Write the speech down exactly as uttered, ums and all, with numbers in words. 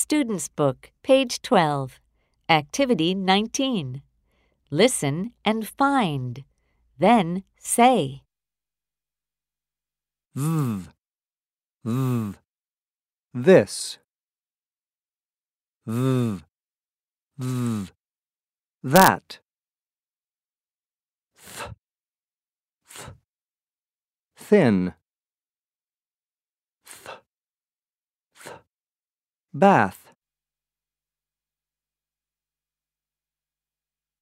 Student's Book, page twelve. Activity nineteen. Listen and find. Then say. V, v, this. V, v, that. Th, th, thin. Th, th, bath.